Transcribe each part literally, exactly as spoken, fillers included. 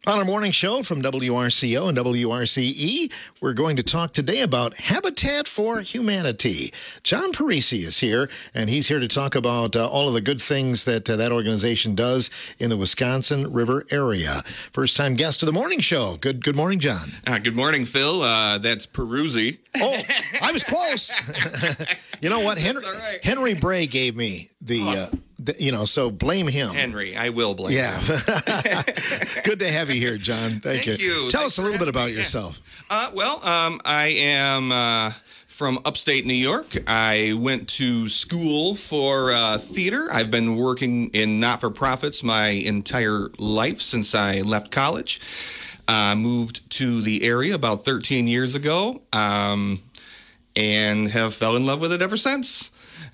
On our morning show from W R C O and W R C E, we're going to talk today about Habitat for Humanity. John Parisi is here, and he's here to talk about uh, all of the good things that uh, that organization does in the Wisconsin River area. First-time guest of the morning show. Good good morning, John. Uh, good morning, Phil. Uh, that's Peruzzi. Oh, I was close. You know what? Henry, all right. Henry Bray gave me the, uh, the, you know, so blame him. Henry, I will blame Yeah. him. Good to have you here, John. Thank, Thank you. you. Tell Thanks us a little for bit about having me. yourself. Uh, well, um, I am uh, from upstate New York. I went to school for uh, theater. I've been working in not-for-profits my entire life since I left college. I uh, moved to the area about thirteen years ago um, and have fell in love with it ever since.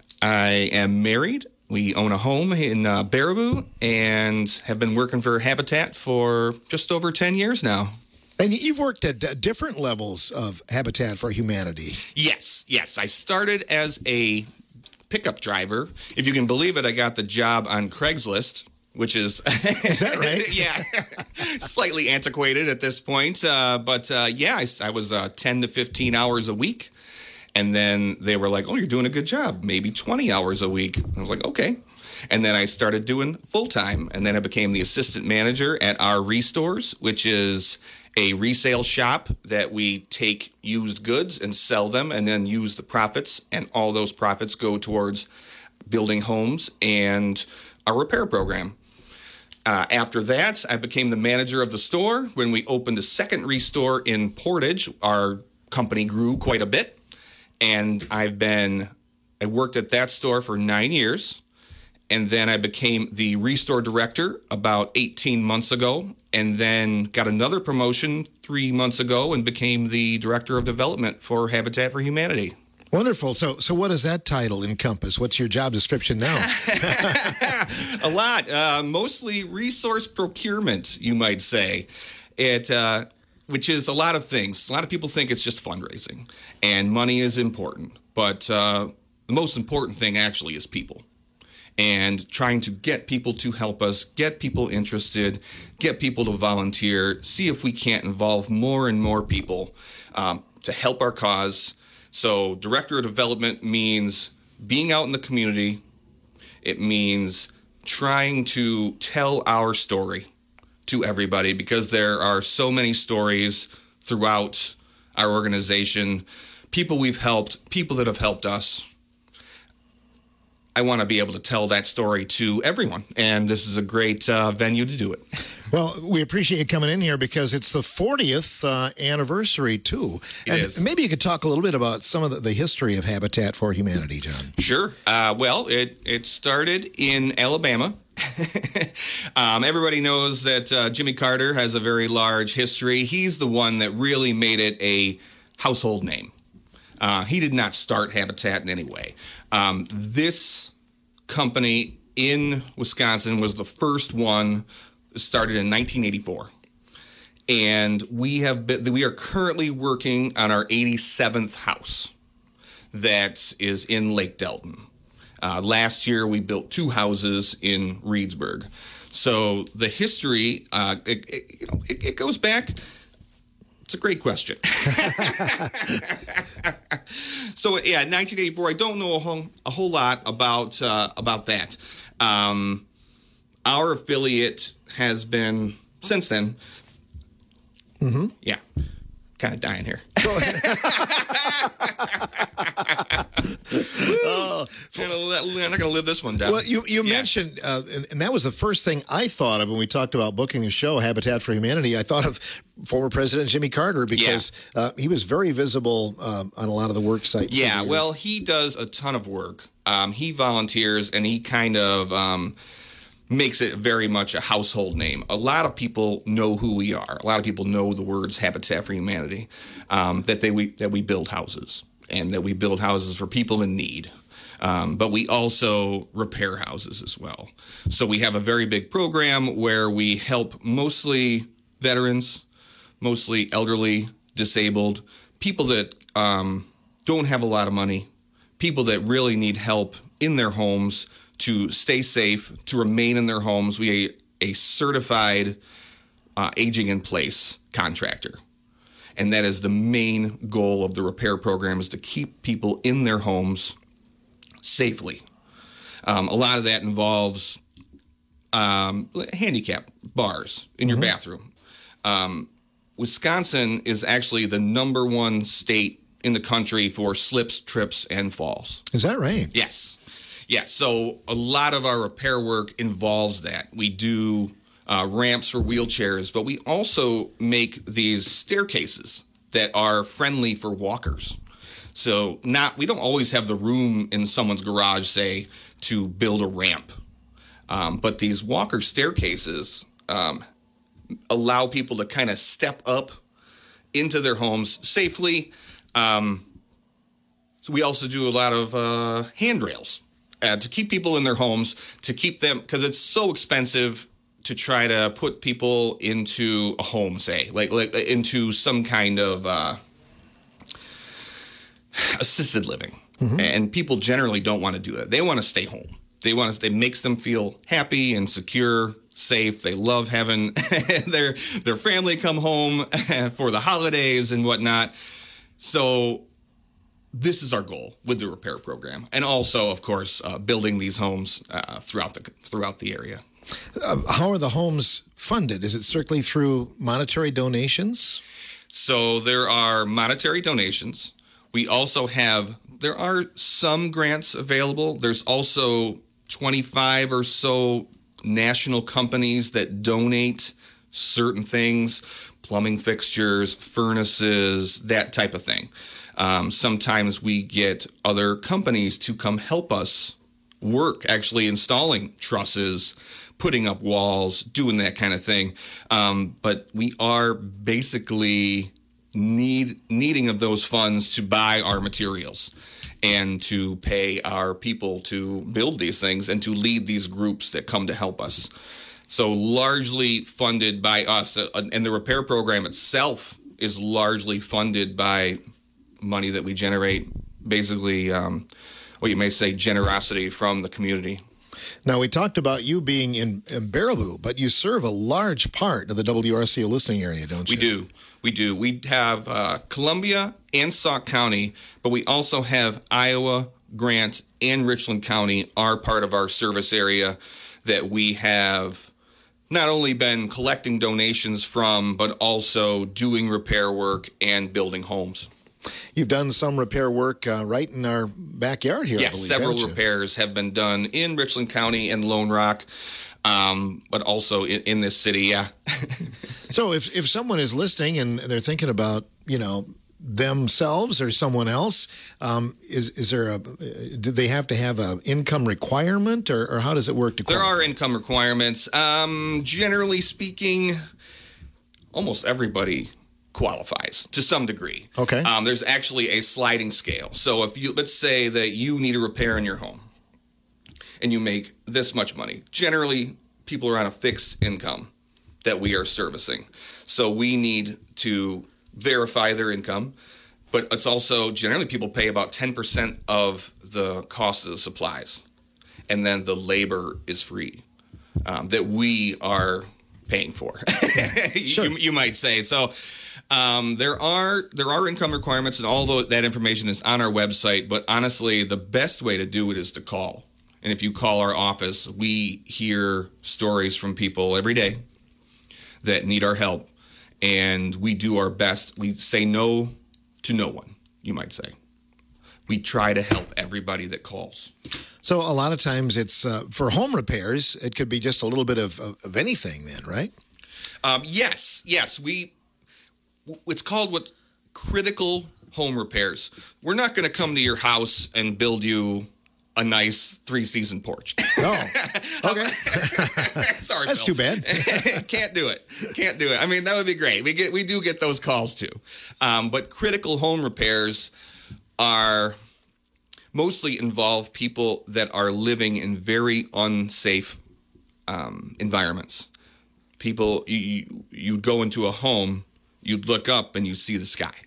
I am married. We own a home in uh, Baraboo and have been working for Habitat for just over ten years now. And you've worked at d- different levels of Habitat for Humanity. Yes, yes. I started as a pickup driver. If you can believe it, I got the job on Craigslist, which is... Is that right? Yeah. Slightly antiquated at this point. Uh, but uh, yeah, I, I was uh, ten to fifteen hours a week. And then they were like, oh, you're doing a good job. Maybe twenty hours a week. I was like, okay. And then I started doing full-time. And then I became the assistant manager at our Restores, which is a resale shop that we take used goods and sell them and then use the profits. And all those profits go towards building homes and our repair program. Uh, after that, I became the manager of the store. When we opened a second Restore in Portage, our company grew quite a bit. And I've been, I worked at that store for nine years. And then I became the Restore director about eighteen months ago. And then got another promotion three months ago and became the director of development for Habitat for Humanity. Wonderful. So, so what does that title encompass? What's your job description now? A lot. Uh, mostly resource procurement, you might say. It, uh, which is a lot of things. A lot of people think it's just fundraising, and money is important. But uh, the most important thing actually is people. And trying to get people to help us, get people interested, get people to volunteer, see if we can't involve more and more people um, to help our cause. So director of development means being out in the community. It means trying to tell our story to everybody, because there are so many stories throughout our organization, people we've helped, people that have helped us. I want to be able to tell that story to everyone, and this is a great uh, venue to do it. Well, we appreciate you coming in here because it's the fortieth uh, anniversary, too. It and is. Maybe you could talk a little bit about some of the, the history of Habitat for Humanity, John. Sure. Uh, well, it, it started in Alabama. um, everybody knows that uh, Jimmy Carter has a very large history. He's the one that really made it a household name. Uh, he did not start Habitat in any way. Um, this company in Wisconsin was the first one, started in nineteen eighty-four. And we have been, we are currently working on our eighty-seventh house that is in Lake Delton. Uh, last year, we built two houses in Reedsburg. So the history, uh, it, it, you know, it, it goes back. It's a great question. So yeah, nineteen eighty-four. I don't know a whole, a whole lot about uh, about that. Um, our affiliate has been since then. Mm-hmm. Yeah, kind of dying here. Oh, I'm not going to live this one down. well, you, you Yeah. mentioned, uh, and, and that was the first thing I thought of when we talked about booking the show, Habitat for Humanity. I thought of former President Jimmy Carter because Yeah. uh, he was very visible um, on a lot of the work sites. Yeah, over the years. well, he does a ton of work. Um, he volunteers, and he kind of um, makes it very much a household name. A lot of people know who we are. A lot of people know the words Habitat for Humanity, um, that they we that we build houses, and that we build houses for people in need. Um, but we also repair houses as well. So we have a very big program where we help mostly veterans, mostly elderly, disabled, people that um, don't have a lot of money, people that really need help in their homes to stay safe, to remain in their homes. We are a certified uh, aging in place contractor. And that is the main goal of the repair program, is to keep people in their homes safely. Um, a lot of that involves um, handicap bars in your mm-hmm. bathroom. Um, Wisconsin is actually the number one state in the country for slips, trips, and falls. Is that right? Yes. Yes. So a lot of our repair work involves that. We do uh, ramps for wheelchairs, but we also make these staircases that are friendly for walkers. So not we don't always have the room in someone's garage, say, to build a ramp. Um, but these walker staircases um, allow people to kind of step up into their homes safely. Um, so we also do a lot of uh, handrails uh, to keep people in their homes, to keep them, because it's so expensive to try to put people into a home, say, like, like into some kind of uh, assisted living. Mm-hmm. And people generally don't want to do that. They want to stay home. They want to. It makes them feel happy and secure, safe. They love having their their family come home for the holidays and whatnot. So this is our goal with the repair program, and also, of course, uh, building these homes uh, throughout the throughout the area. Uh, how are the homes funded? Is it strictly through monetary donations? So there are monetary donations. We also have, there are some grants available. There's also twenty-five or so national companies that donate certain things, plumbing fixtures, furnaces, that type of thing. Um, sometimes we get other companies to come help us work, actually installing trusses, putting up walls, doing that kind of thing. Um, but we are basically need needing of those funds to buy our materials and to pay our people to build these things and to lead these groups that come to help us. So largely funded by us, uh, and the repair program itself is largely funded by money that we generate, basically um, what you may say generosity from the community. Now, we talked about you being in, in Baraboo, but you serve a large part of the W R C O listening area, don't you? We do. We do. We have uh, Columbia and Sauk County, but we also have Iowa, Grant, and Richland County are part of our service area that we have not only been collecting donations from, but also doing repair work and building homes. You've done some repair work uh, right in our backyard here, yes, I believe. Several repairs have been done in Richland County and Lone Rock, um, but also in, in this city, yeah. So if, if someone is listening and they're thinking about, you know, themselves or someone else, um, is is there a, do they have to have an income requirement, or, or how does it work to qualify? There are income requirements. Um, generally speaking, almost everybody qualifies to some degree. Okay. Um, there's actually a sliding scale. So if you, let's say that you need a repair in your home and you make this much money, generally people are on a fixed income that we are servicing. So we need to verify their income, but it's also generally people pay about ten percent of the cost of the supplies, and then the labor is free um, that we are paying for. Sure. you, you might say. So um, there are there are income requirements, and all that information is on our website. But honestly, the best way to do it is to call. And if you call our office, we hear stories from people every day that need our help, and we do our best. We say no to no one, you might say. We try to help everybody that calls. So a lot of times it's uh, for home repairs, it could be just a little bit of, of, of anything then, right? Um, yes, yes. We it's called what critical home repairs. We're not going to come to your house and build you a nice three-season porch. Oh, okay. Sorry, That's Phil. too bad. Can't do it. Can't do it. I mean, that would be great. We get we do get those calls too. Um, but critical home repairs are mostly involve people that are living in very unsafe um, environments. People, you you'd go into a home, you'd look up and you see the sky.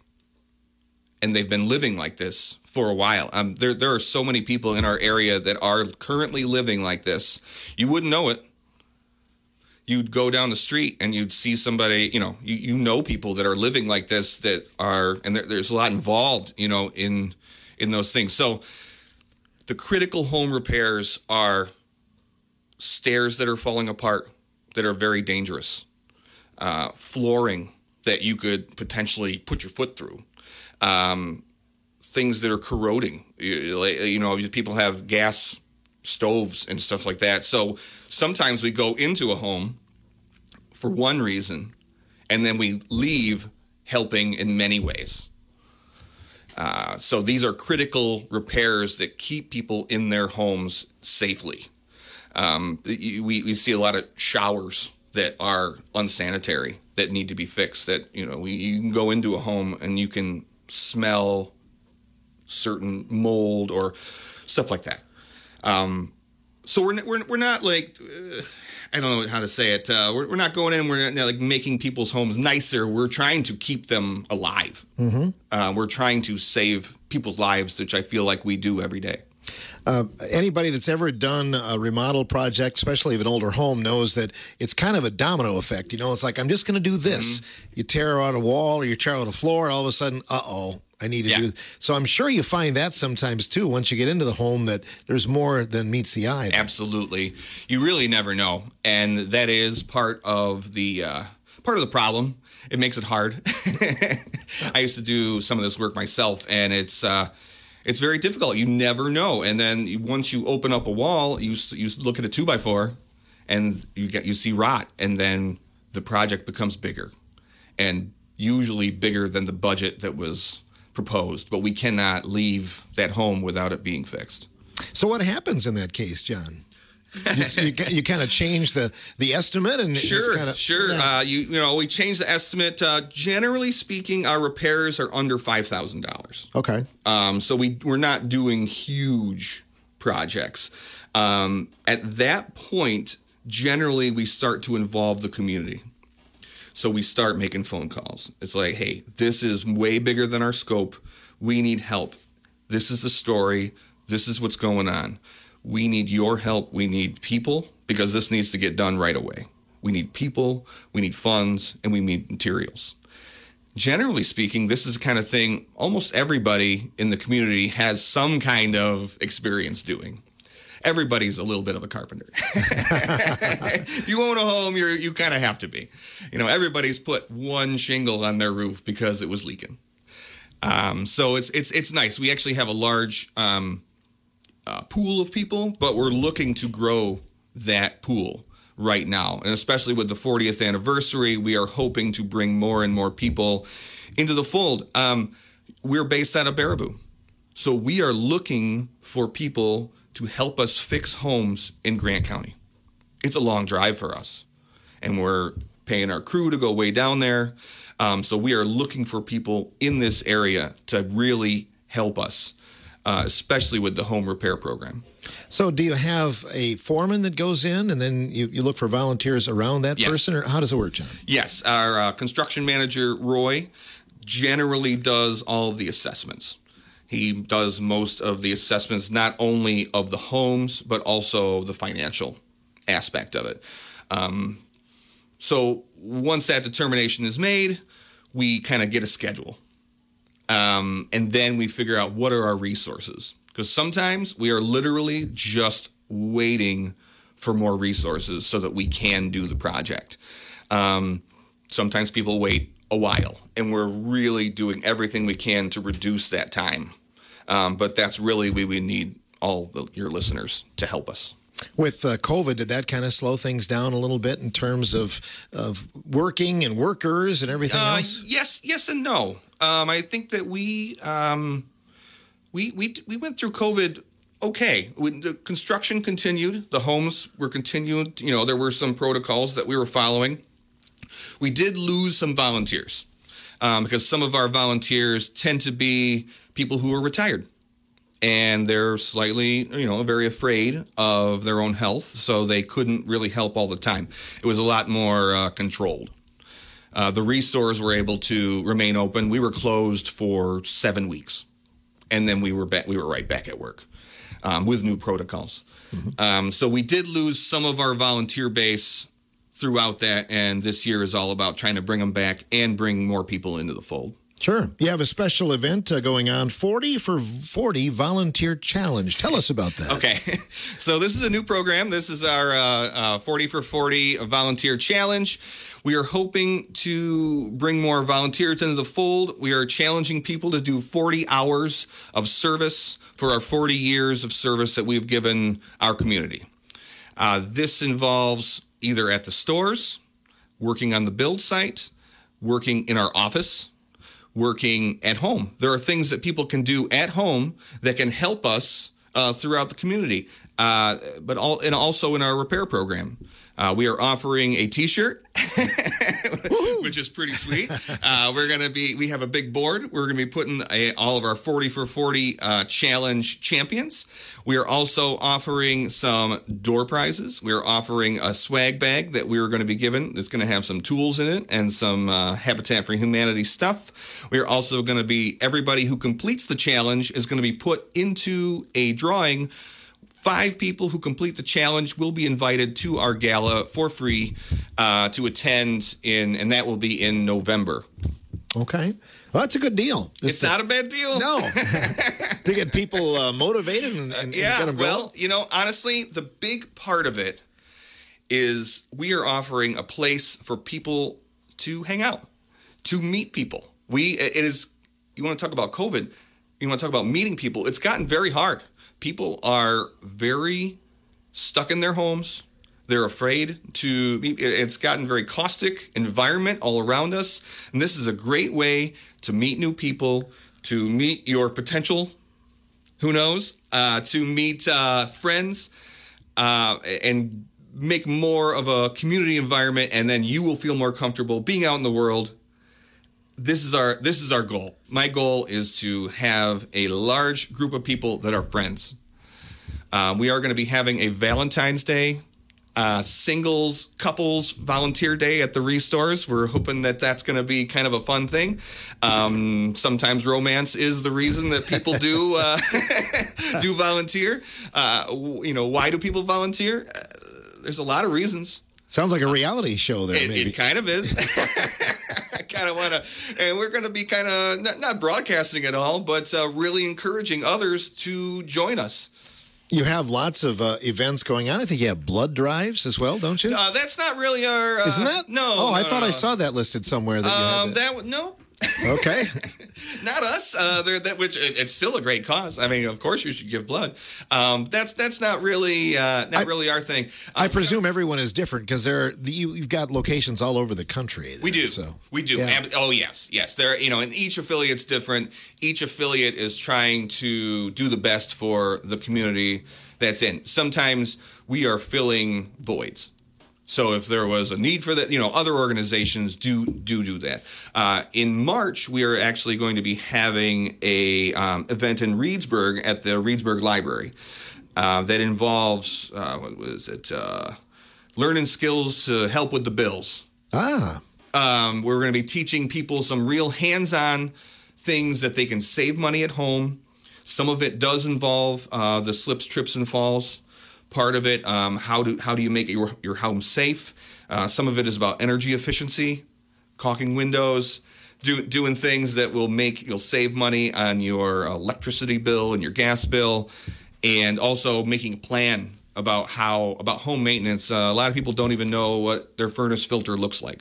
And they've been living like this for a while. Um, there, there are so many people in our area that are currently living like this. You wouldn't know it. you'd go down the street and you'd see somebody, you know, you, you know people that are living like this that are, and there, there's a lot involved, you know, in in those things. So the critical home repairs are stairs that are falling apart that are very dangerous, uh, flooring that you could potentially put your foot through, um, things that are corroding. You, you know, people have gas stoves and stuff like that. So sometimes we go into a home for one reason, and then we leave helping in many ways. Uh, so these are critical repairs that keep people in their homes safely. Um, we, we see a lot of showers that are unsanitary that need to be fixed. That, you know, we, you can go into a home and you can smell certain mold or stuff like that. Um, so we're we're we're not like uh, I don't know how to say it. Uh, we're we're not going in. We're not, like making people's homes nicer. We're trying to keep them alive. Mm-hmm. Uh, we're trying to save people's lives, which I feel like we do every day. Uh, anybody that's ever done a remodel project, especially of an older home, knows that it's kind of a domino effect. You know, it's like, I'm just going to do this. Mm-hmm. You tear out a wall or you tear out a floor, all of a sudden, uh-oh, I need to yeah. do. So I'm sure you find that sometimes, too, once you get into the home, that there's more than meets the eye. Absolutely. You really never know. And that is part of the uh, part of the problem. It makes it hard. I used to do some of this work myself, and it's... Uh, It's very difficult. You never know. And then you, once you open up a wall, you you look at a two by four, and you get you see rot, and then the project becomes bigger, and usually bigger than the budget that was proposed. But we cannot leave that home without it being fixed. So what happens in that case, John? you, you, you kind of change the, the estimate, and sure, kind of, sure. Yeah. Uh, you you know we change the estimate. Uh, generally speaking, our repairs are under five thousand dollars. Okay. Um, so we we're not doing huge projects. Um, at that point, generally we start to involve the community. So we start making phone calls. It's like, hey, this is way bigger than our scope. We need help. This is the story. This is what's going on. We need your help. We need people, because this needs to get done right away. We need people, we need funds, and we need materials. Generally speaking, this is the kind of thing almost everybody in the community has some kind of experience doing. Everybody's a little bit of a carpenter. If you own a home, you're, you kind of have to be. You know, everybody's put one shingle on their roof because it was leaking. Um, so it's it's it's nice. We actually have a large... Um, Uh, pool of people, but we're looking to grow that pool right now. And especially with the fortieth anniversary, we are hoping to bring more and more people into the fold. Um, we're based out of Baraboo. So we are looking for people to help us fix homes in Grant County. It's a long drive for us, and we're paying our crew to go way down there. Um, so we are looking for people in this area to really help us. Uh, especially with the home repair program. So do you have a foreman that goes in, and then you, you look for volunteers around that yes. person, or how does it work, John? Yes. Our uh, construction manager, Roy, generally does all of the assessments. He does most of the assessments, not only of the homes, but also the financial aspect of it. Um, so once that determination is made, we kind of get a schedule. Um, and then we figure out what are our resources. Because sometimes we are literally just waiting for more resources so that we can do the project. Um, sometimes people wait a while, and we're really doing everything we can to reduce that time. Um, but that's really we we need all the, your listeners to help us. With uh, COVID, did that kind of slow things down a little bit in terms of of working and workers and everything uh, else? Yes, yes, and no. Um, I think that we um, we we we went through COVID okay. We, the construction continued. The homes were continued. You know, there were some protocols that we were following. We did lose some volunteers um, because some of our volunteers tend to be people who are retired. And they're slightly, you know, very afraid of their own health, so they couldn't really help all the time. It was a lot more uh, controlled. Uh, the restores were able to remain open. We were closed for seven weeks, and then we were back, we were right back at work um, with new protocols. Mm-hmm. Um, so we did lose some of our volunteer base throughout that. And this year is all about trying to bring them back and bring more people into the fold. Sure. You have a special event uh, going on, forty for forty Volunteer Challenge. Tell us about that. Okay. So this is a new program. This is our uh, uh, forty for forty Volunteer Challenge. We are hoping to bring more volunteers into the fold. We are challenging people to do forty hours of service for our forty years of service that we've given our community. Uh, this involves either at the stores, working on the build site, working in our office, working at home. There are things that people can do at home that can help us uh, throughout the community, uh, but all and also in our repair program. Uh, we are offering a T-shirt, which is pretty sweet. Uh, we're going to be, we have a big board. We're going to be putting a, all of our forty for forty uh, challenge champions. We are also offering some door prizes. We are offering a swag bag that we are going to be given. It's going to have some tools in it and some uh, Habitat for Humanity stuff. We are also going to be, everybody who completes the challenge is going to be put into a drawing. Five people who complete the challenge will be invited to our gala for free uh, to attend in, and that will be in November. Okay. Well, that's a good deal. Just it's to, not a bad deal. No. To get people uh, motivated and, and, yeah, and get them going. Well, you know, honestly, the big part of it is we are offering a place for people to hang out, to meet people. We, it is, you want to talk about COVID, you want to talk about meeting people, it's gotten very hard. People are very stuck in their homes. They're afraid to, it's gotten very caustic environment all around us. And this is a great way to meet new people, to meet your potential, who knows, uh, to meet uh, friends uh, and make more of a community environment. And then you will feel more comfortable being out in the world. This is our this is our goal. My goal is to have a large group of people that are friends. Um, we are going to be having a Valentine's Day, uh, singles, couples volunteer day at the Restores. We're hoping that that's going to be kind of a fun thing. Um, sometimes romance is the reason that people do uh, do volunteer. Uh, you know, why do people volunteer? Uh, there's a lot of reasons. Sounds like a reality show there, it, maybe. It kind of is. I kind of want to, and we're going to be kind of not, not broadcasting it all, but uh, really encouraging others to join us. You have lots of uh, events going on. I think you have blood drives as well, don't you? Uh, that's not really our. Uh, Isn't that? No. Oh, no, I thought no. I saw that listed somewhere. That um, you had that. that no. Okay. Not us. Uh, that which it, it's still a great cause. I mean, of course you should give blood. Um, that's that's not really uh, not I, really our thing. Um, I presume everyone is different because there you, you've got locations all over the country. Then, we do. So we do. Yeah. Oh yes, yes. There, you know, and each affiliate's different. Each affiliate is trying to do the best for the community that's in. Sometimes we are filling voids. So if there was a need for that, you know, other organizations do do do that. Uh, in March, we are actually going to be having a um, event in Reedsburg at the Reedsburg Library uh, that involves uh, what was it? Uh, learning skills to help with the bills. Ah. Um, we're going to be teaching people some real hands-on things that they can save money at home. Some of it does involve uh, the slips, trips, and falls. Part of it, um, how do how do you make your your home safe? Uh, some of it is about energy efficiency, caulking windows, do, doing things that will make you'll save money on your electricity bill and your gas bill, and also making a plan about how about home maintenance. Uh, a lot of people don't even know what their furnace filter looks like,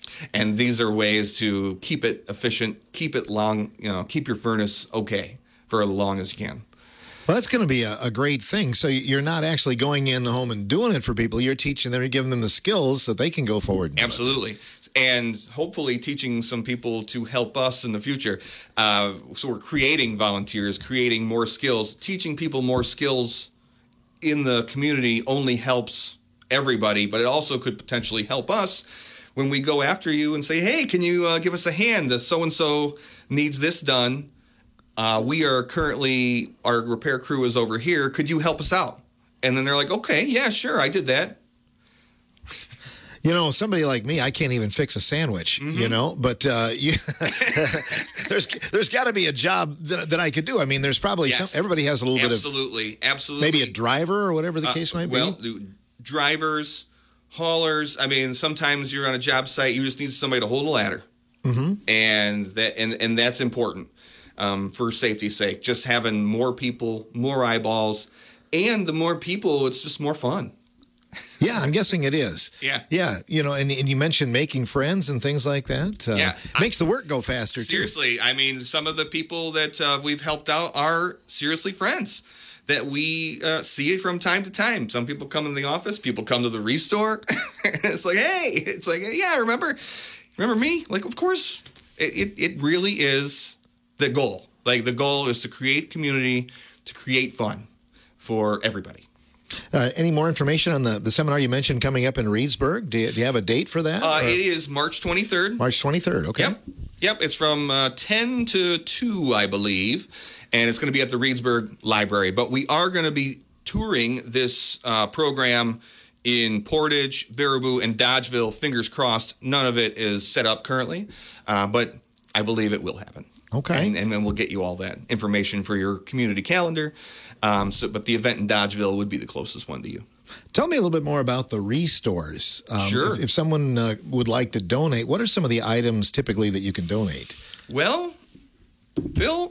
and these are ways to keep it efficient, keep it long, you know, keep your furnace okay for as long as you can. Well, that's going to be a, a great thing. So you're not actually going in the home and doing it for people. You're teaching them, you're giving them the skills so they can go forward. And Absolutely. And hopefully teaching some people to help us in the future. Uh, so we're creating volunteers, creating more skills. Teaching people more skills in the community only helps everybody, but it also could potentially help us when we go after you and say, hey, can you uh, give us a hand? The so-and-so needs this done. Uh, we are currently, our repair crew is over here. Could you help us out? And then they're like, okay, yeah, sure, I did that. You know, somebody like me, I can't even fix a sandwich, mm-hmm. you know, but uh, you, there's there's got to be a job that, that I could do. I mean, there's probably yes. some, everybody has a little absolutely, bit of. Absolutely, absolutely. Maybe a driver or whatever the case uh, might well, be. Well, drivers, haulers. I mean, sometimes you're on a job site, you just need somebody to hold a ladder. Mm-hmm. And that and, and that's important um, for safety's sake. Just having more people, more eyeballs, and the more people, it's just more fun. Yeah, I'm guessing it is. Yeah. Yeah, you know, and, and you mentioned making friends and things like that. Uh, yeah. Makes I, the work go faster, seriously, too. I mean, some of the people that uh, we've helped out are seriously friends that we uh, see from time to time. Some people come in the office, people come to the Restore. It's like, hey, it's like, yeah, remember, remember me? Like, of course, it, it, it really is the goal. Like, the goal is to create community, to create fun for everybody. Uh, any more information on the, the seminar you mentioned coming up in Reedsburg? Do you, do you have a date for that? Uh, it is March twenty-third. March twenty-third, okay. Yep, yep. It's from uh, ten to two, I believe, and it's going to be at the Reedsburg Library. But we are going to be touring this uh, program in Portage, Baraboo, and Dodgeville. Fingers crossed, none of it is set up currently, uh, but I believe it will happen. Okay. And, and then we'll get you all that information for your community calendar. Um, so, but the event in Dodgeville would be the closest one to you. Tell me a little bit more about the Restores. Um, sure. If, if someone uh, would like to donate, what are some of the items typically that you can donate? Well, Phil,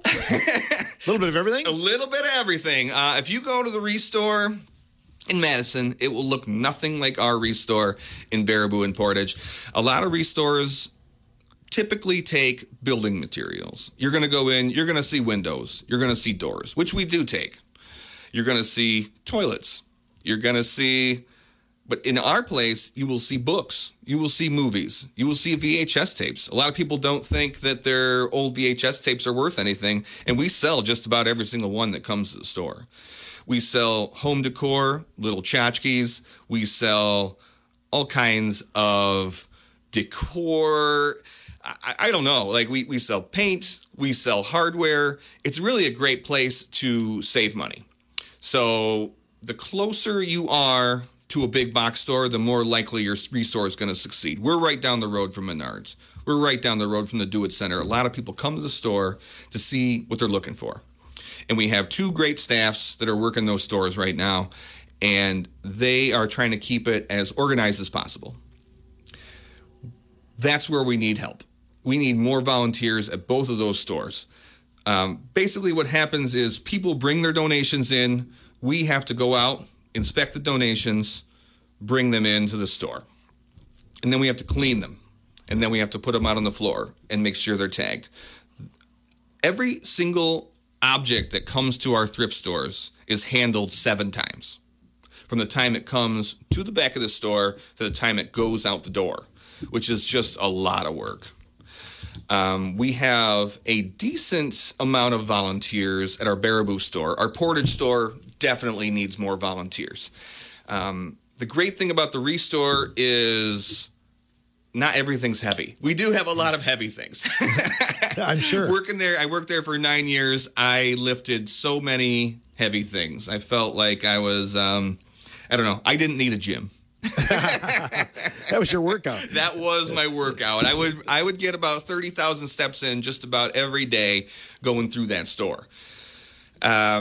a little bit of everything. A little bit of everything. Uh, if you go to the Restore in Madison, it will look nothing like our Restore in Baraboo and Portage. A lot of Restores typically take building materials. You're going to go in, you're going to see windows, you're going to see doors, which we do take. You're going to see toilets. You're going to see, but in our place, you will see books. You will see movies. You will see V H S tapes. A lot of people don't think that their old V H S tapes are worth anything, and we sell just about every single one that comes to the store. We sell home decor, little tchotchkes. We sell all kinds of decor. I, I don't know. Like we, we sell paint. We sell hardware. It's really a great place to save money. So the closer you are to a big box store, the more likely your Restore is going to succeed. We're right down the road from Menards. We're right down the road from the Do It Center. A lot of people come to the store to see what they're looking for. And we have two great staffs that are working those stores right now, and they are trying to keep it as organized as possible. That's where we need help. We need more volunteers at both of those stores. Um, basically what happens is people bring their donations in. We have to go out, inspect the donations, bring them into the store. And then we have to clean them. And then we have to put them out on the floor and make sure they're tagged. Every single object that comes to our thrift stores is handled seven times. From the time it comes to the back of the store to the time it goes out the door, which is just a lot of work. Um, we have a decent amount of volunteers at our Baraboo store. Our Portage store definitely needs more volunteers. Um, the great thing about the Restore is not everything's heavy. We do have a lot of heavy things. I'm sure. Working there, I worked there for nine years. I lifted so many heavy things. I felt like I was, um, I don't know, I didn't need a gym. That was your workout. That was my workout. I would I would get about thirty thousand steps in just about every day going through that store. Uh,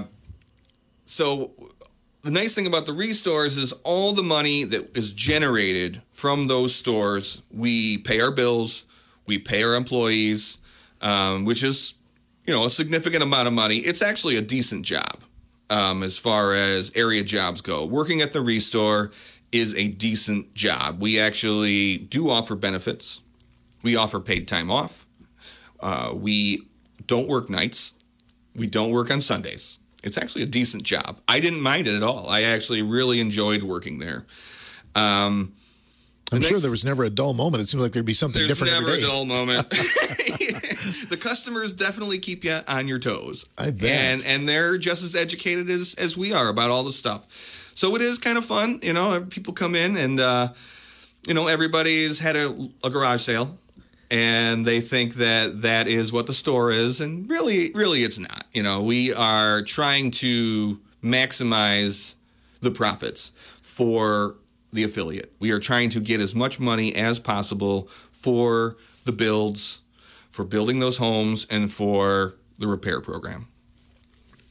so the nice thing about the Restores is all the money that is generated from those stores, we pay our bills, we pay our employees, um, which is, you know, a significant amount of money. It's actually a decent job um, as far as area jobs go. Working at the Restore is a decent job. We actually do offer benefits. We offer paid time off. Uh, we don't work nights. We don't work on Sundays. It's actually a decent job. I didn't mind it at all. I actually really enjoyed working there. Um, I'm the sure next, there was never a dull moment. It seemed like there'd be something there's different every day. There's never a dull moment. The customers definitely keep you on your toes. I bet. And, and they're just as educated as, as we are about all the stuff. So it is kind of fun, you know, people come in and, uh, you know, everybody's had a, a garage sale and they think that that is what the store is. And really, really it's not. You know, we are trying to maximize the profits for the affiliate. We are trying to get as much money as possible for the builds, for building those homes, and for the repair program.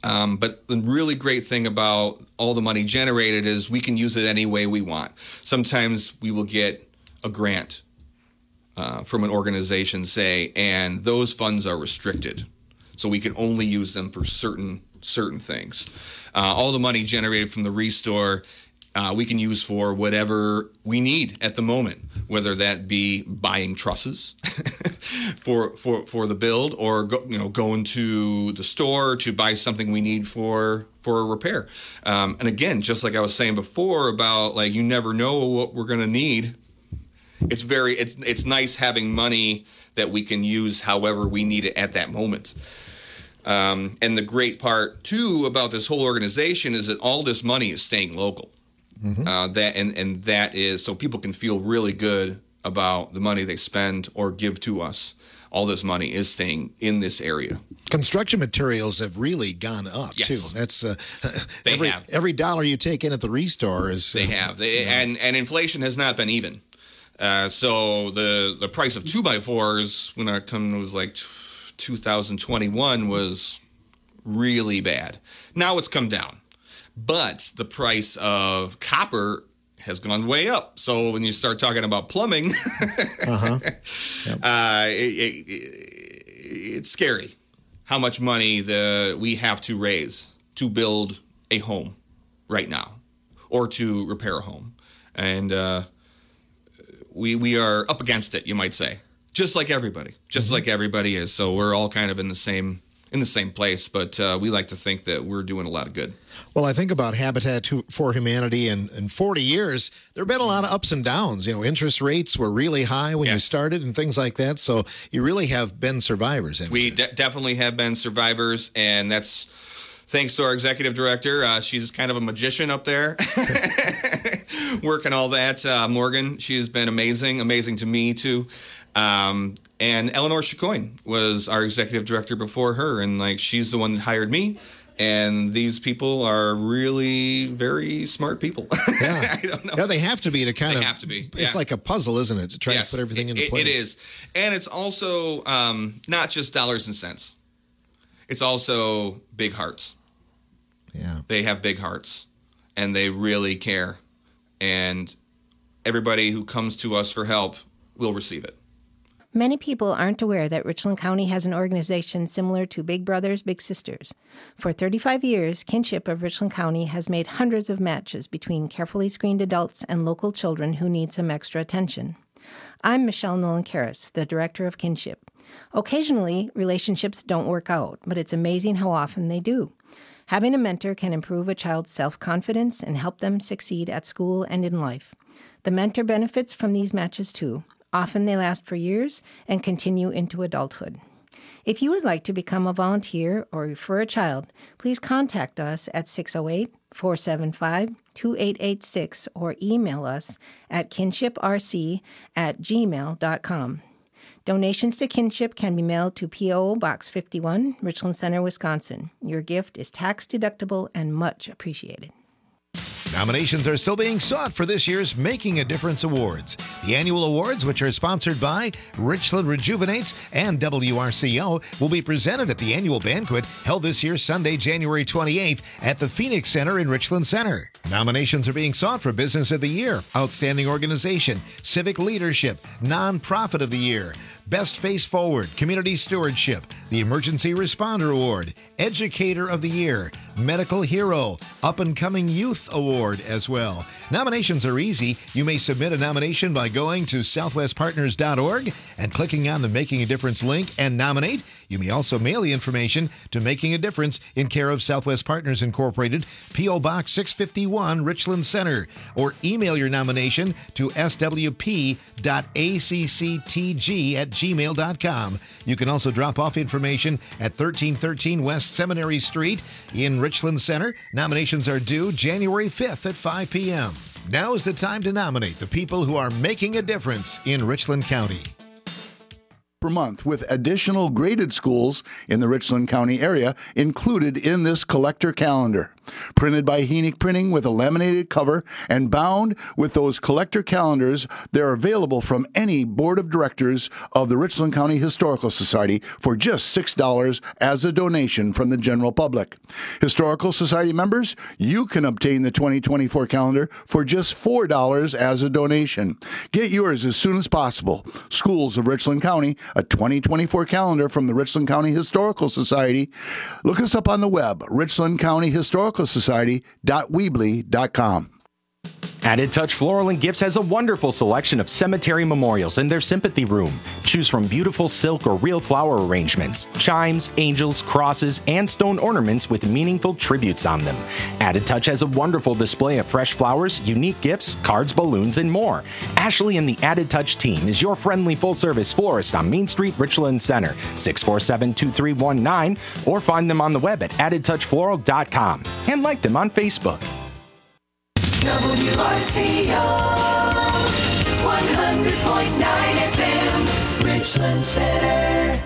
Um, but the really great thing about all the money generated is we can use it any way we want. Sometimes we will get a grant uh, from an organization, say, and those funds are restricted. So we can only use them for certain certain things. Uh, all the money generated from the Restore, uh, we can use for whatever we need at the moment, whether that be buying trusses for for for the build, or go, you know going to the store to buy something we need for for a repair. Um, and again, just like I was saying before about like you never know what we're going to need. It's very it's it's nice having money that we can use however we need it at that moment. Um, and the great part too about this whole organization is that all this money is staying local. Mm-hmm. Uh, that and, and that is so people can feel really good about the money they spend or give to us. All this money is staying in this area. Construction materials have really gone up yes. too. That's uh, they every have. every dollar you take in at the Restore is they uh, have they, you know. and and inflation has not been even. Uh, so the the price of two by fours when I come it was like two thousand twenty-one was really bad. Now it's come down, but the price of copper has gone way up. So when you start talking about plumbing, uh-huh. yep. uh, it, it, it, it's scary how much money the we have to raise to build a home right now, or to repair a home, and uh, we we are up against it. You might say. Just like everybody, just mm-hmm. like everybody is. So we're all kind of in the same in the same place, but uh, we like to think that we're doing a lot of good. Well, I think about Habitat for Humanity, and in forty years, there have been a lot of ups and downs. You know, interest rates were really high when yes. you started and things like that. So you really have been survivors. We de- definitely have been survivors, and that's thanks to our executive director. Uh, she's kind of a magician up there. Working all that. Uh, Morgan, she's been amazing, amazing to me too. Um, and Eleanor Chicoine was our executive director before her, and like she's the one that hired me. And these people are really very smart people. Yeah, I don't know. Yeah, they have to be to kind they of. have to be. It's yeah. like a puzzle, isn't it, to try yes, to put everything it, into it, place? It is, and it's also um, not just dollars and cents. It's also big hearts. Yeah, they have big hearts, and they really care. And everybody who comes to us for help will receive it. Many people aren't aware that Richland County has an organization similar to Big Brothers Big Sisters. For thirty-five years, Kinship of Richland County has made hundreds of matches between carefully screened adults and local children who need some extra attention. I'm Michelle Nolan-Karras, the director of Kinship. Occasionally, relationships don't work out, but it's amazing how often they do. Having a mentor can improve a child's self-confidence and help them succeed at school and in life. The mentor benefits from these matches too. Often they last for years and continue into adulthood. If you would like to become a volunteer or refer a child, please contact us at six oh eight, four seven five, two eight eight six or email us at kinshiprc at gmail dot com. Donations to Kinship can be mailed to P O Box fifty-one, Richland Center, Wisconsin. Your gift is tax deductible and much appreciated. Nominations are still being sought for this year's Making a Difference Awards. The annual awards, which are sponsored by Richland Rejuvenates and W R C O, will be presented at the annual banquet held this year Sunday, January twenty-eighth at the Phoenix Center in Richland Center. Nominations are being sought for Business of the Year, Outstanding Organization, Civic Leadership, Nonprofit of the Year, Best Face Forward, Community Stewardship, the Emergency Responder Award, Educator of the Year, Medical Hero, Up and Coming Youth Award as well. Nominations are easy. You may submit a nomination by going to southwest partners dot org and clicking on the Making a Difference link and nominate. You may also mail the information to Making a Difference in care of Southwest Partners Incorporated, P O Box six fifty-one, Richland Center, or email your nomination to s w p dot a c c t g at gmail dot com. You can also drop off information at thirteen thirteen West Seminary Street in Richland Center. Nominations are due January fifth at five p.m. Now is the time to nominate the people who are making a difference in Richland County. Per month, with additional graded schools in the Richland County area included in this collector calendar. Printed by Henick Printing with a laminated cover and bound with those collector calendars, they're available from any board of directors of the Richland County Historical Society for just six dollars as a donation from the general public. Historical Society members, you can obtain the twenty twenty-four calendar for just four dollars as a donation. Get yours as soon as possible. Schools of Richland County, a twenty twenty-four calendar from the Richland County Historical Society. Look us up on the web, richland county historical society dot weebly dot com. Added Touch Floral and Gifts has a wonderful selection of cemetery memorials in their sympathy room. Choose from beautiful silk or real flower arrangements, chimes, angels, crosses, and stone ornaments with meaningful tributes on them. Added Touch has a wonderful display of fresh flowers, unique gifts, cards, balloons, and more. Ashley and the Added Touch team is your friendly full-service florist on Main Street, Richland Center, six four seven, two three one nine, or find them on the web at added touch floral dot com and like them on Facebook. W R C O one hundred point nine F M, Richland Center.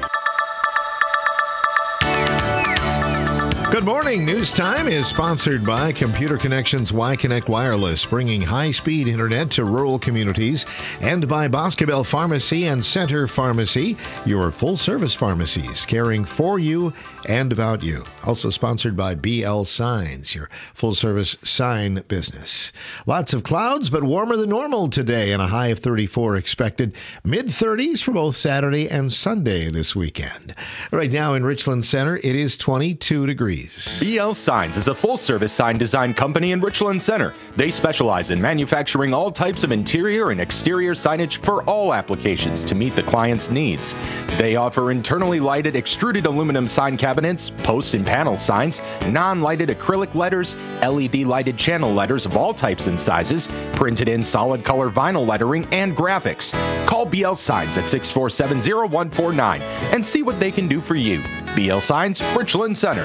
Good morning. News Time is sponsored by Computer Connections Y-Connect Wireless, bringing high-speed internet to rural communities, and by Boscobel Pharmacy and Center Pharmacy, your full-service pharmacies caring for you and about you. Also sponsored by B L Signs, your full-service sign business. Lots of clouds, but warmer than normal today, and a high of thirty-four expected. mid-thirties for both Saturday and Sunday this weekend. Right now in Richland Center, it is twenty-two degrees. B L Signs is a full-service sign design company in Richland Center. They specialize in manufacturing all types of interior and exterior signage for all applications to meet the client's needs. They offer internally lighted extruded aluminum sign cabinets, post and panel signs, non-lighted acrylic letters, L E D lighted channel letters of all types and sizes, printed in solid color vinyl lettering, and graphics. Call B L Signs at six four seven, zero one four nine and see what they can do for you. B L Signs, Richland Center.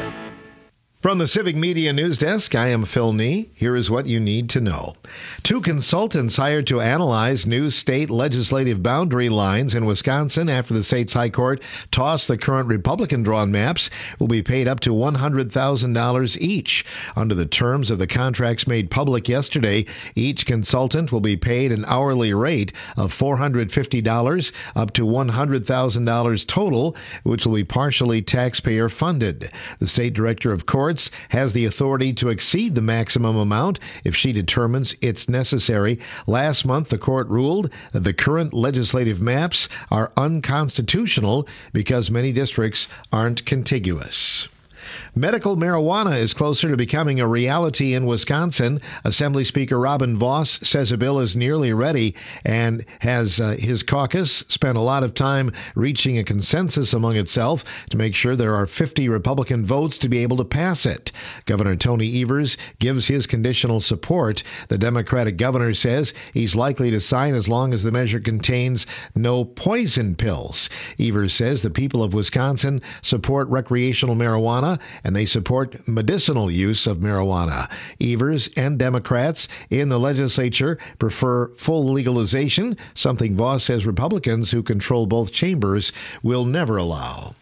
From the Civic Media News Desk, I am Phil Nee. Here is what you need to know. Two consultants hired to analyze new state legislative boundary lines in Wisconsin after the state's high court tossed the current Republican-drawn maps will be paid up to one hundred thousand dollars each. Under the terms of the contracts made public yesterday, each consultant will be paid an hourly rate of four hundred fifty dollars up to one hundred thousand dollars total, which will be partially taxpayer funded. The state director of courts has the authority to exceed the maximum amount if she determines it's necessary. Last month, the court ruled that the current legislative maps are unconstitutional because many districts aren't contiguous. Medical marijuana is closer to becoming a reality in Wisconsin. Assembly Speaker Robin Vos says a bill is nearly ready and has uh, his caucus spent a lot of time reaching a consensus among itself to make sure there are fifty Republican votes to be able to pass it. Governor Tony Evers gives his conditional support. The Democratic governor says he's likely to sign as long as the measure contains no poison pills. Evers says the people of Wisconsin support recreational marijuana and they support medicinal use of marijuana. Evers and Democrats in the legislature prefer full legalization, something Vos says Republicans who control both chambers will never allow.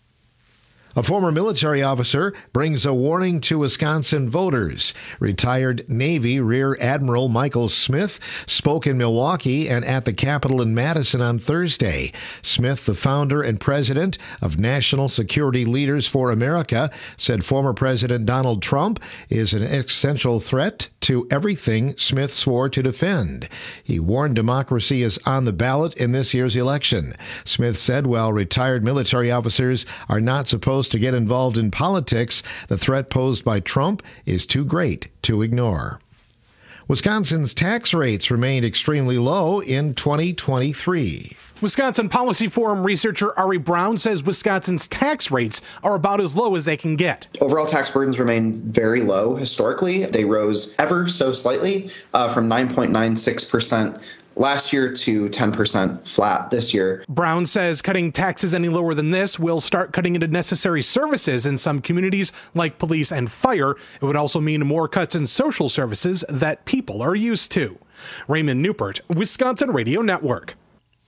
A former military officer brings a warning to Wisconsin voters. Retired Navy Rear Admiral Michael Smith spoke in Milwaukee and at the Capitol in Madison on Thursday. Smith, the founder and president of National Security Leaders for America, said former President Donald Trump is an existential threat to everything Smith swore to defend. He warned democracy is on the ballot in this year's election. Smith said while retired military officers are not supposed to get involved in politics, the threat posed by Trump is too great to ignore. Wisconsin's tax rates remained extremely low in twenty twenty-three. Wisconsin Policy Forum researcher Ari Brown says Wisconsin's tax rates are about as low as they can get. Overall tax burdens remain very low historically. They rose ever so slightly uh, from nine point nine six percent last year to ten percent flat this year. Brown says cutting taxes any lower than this will start cutting into necessary services in some communities like police and fire. It would also mean more cuts in social services that people are used to. Raymond Newport, Wisconsin Radio Network.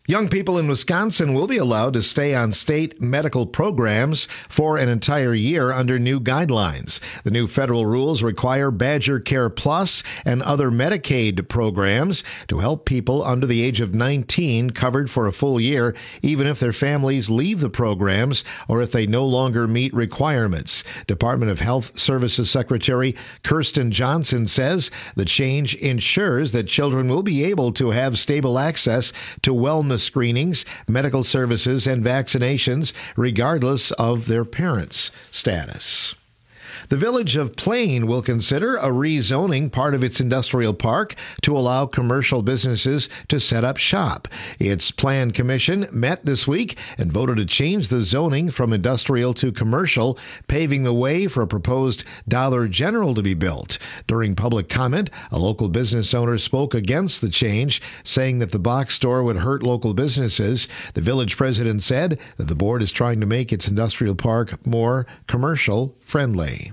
Young people in Wisconsin will be allowed to stay on state medical programs for an entire year under new guidelines. The new federal rules require Badger Care Plus and other Medicaid programs to help people under the age of nineteen covered for a full year, even if their families leave the programs or if they no longer meet requirements. Department of Health Services Secretary Kirsten Johnson says the change ensures that children will be able to have stable access to wellness screenings, medical services, and vaccinations, regardless of their parents' status. The Village of Plain will consider a rezoning part of its industrial park to allow commercial businesses to set up shop. Its Plan Commission met this week and voted to change the zoning from industrial to commercial, paving the way for a proposed Dollar General to be built. During public comment, a local business owner spoke against the change, saying that the box store would hurt local businesses. The village president said that the board is trying to make its industrial park more commercial friendly.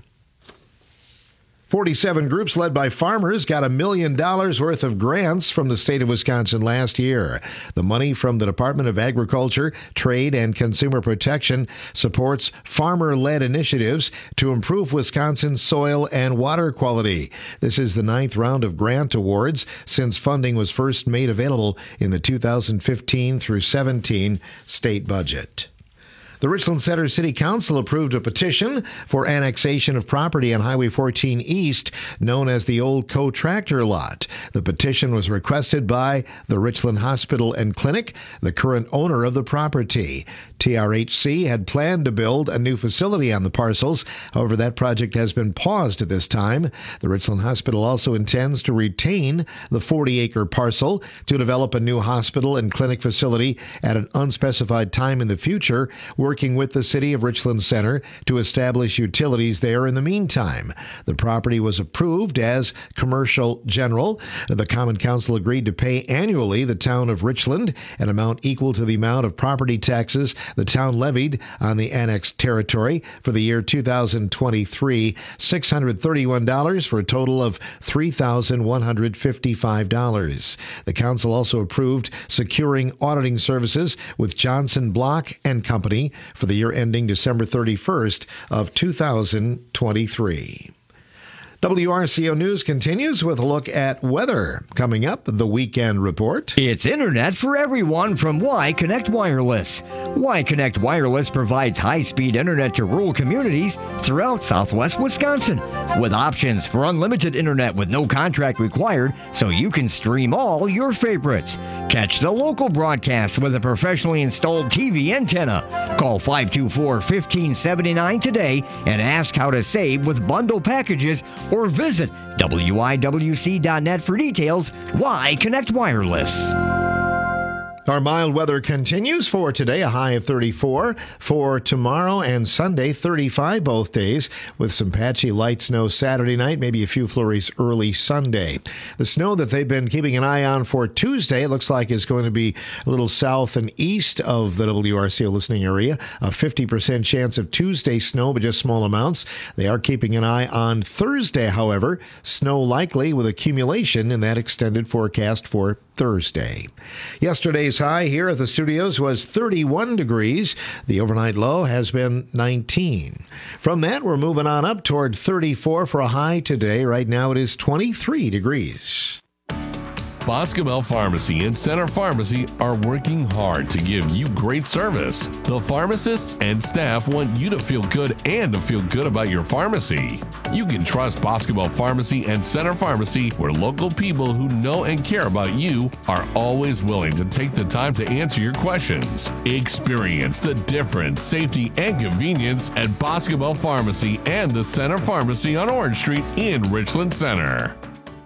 forty-seven groups led by farmers got a million dollars worth of grants from the state of Wisconsin last year. The money from the Department of Agriculture, Trade, and Consumer Protection supports farmer-led initiatives to improve Wisconsin's soil and water quality. This is the ninth round of grant awards since funding was first made available in the two thousand fifteen through seventeen state budget. The Richland Center City Council approved a petition for annexation of property on Highway fourteen East, known as the Old Co-Tractor Lot. The petition was requested by the Richland Hospital and Clinic, the current owner of the property. T R H C had planned to build a new facility on the parcels. However, that project has been paused at this time. The Richland Hospital also intends to retain the forty-acre parcel to develop a new hospital and clinic facility at an unspecified time in the future, working with the City of Richland Center to establish utilities there in the meantime. The property was approved as commercial general. The Common Council agreed to pay annually the town of Richland an amount equal to the amount of property taxes the town levied on the annexed territory for the year two thousand twenty-three, six hundred thirty-one dollars for a total of three thousand one hundred fifty-five dollars. The council also approved securing auditing services with Johnson Block and Company for the year ending December thirty-first of two thousand twenty-three. W R C O News continues with a look at weather. Coming up, the Weekend Report. It's internet for everyone from Y Connect Wireless. Y Connect Wireless provides high-speed internet to rural communities throughout southwest Wisconsin, with options for unlimited internet with no contract required, so you can stream all your favorites. Catch the local broadcast with a professionally installed T V antenna. Call five two four, one five seven nine today and ask how to save with bundle packages, or visit W I W C dot net for details. Y Connect Wireless. Our mild weather continues for today, a high of thirty-four. For tomorrow and Sunday, thirty-five both days, with some patchy light snow Saturday night, maybe a few flurries early Sunday. The snow that they've been keeping an eye on for Tuesday looks like is going to be a little south and east of the W R C O listening area. A fifty percent chance of Tuesday snow, but just small amounts. They are keeping an eye on Thursday, however. Snow likely with accumulation in that extended forecast for Thursday. Yesterday's high here at the studios was thirty-one degrees. The overnight low has been nineteen. From that, we're moving on up toward thirty-four for a high today. Right now it is twenty-three degrees. Boscobel Pharmacy and Center Pharmacy are working hard to give you great service. The pharmacists and staff want you to feel good and to feel good about your pharmacy. You can trust Boscobel Pharmacy and Center Pharmacy, where local people who know and care about you are always willing to take the time to answer your questions. Experience the difference, safety, and convenience at Boscobel Pharmacy and the Center Pharmacy on Orange Street in Richland Center.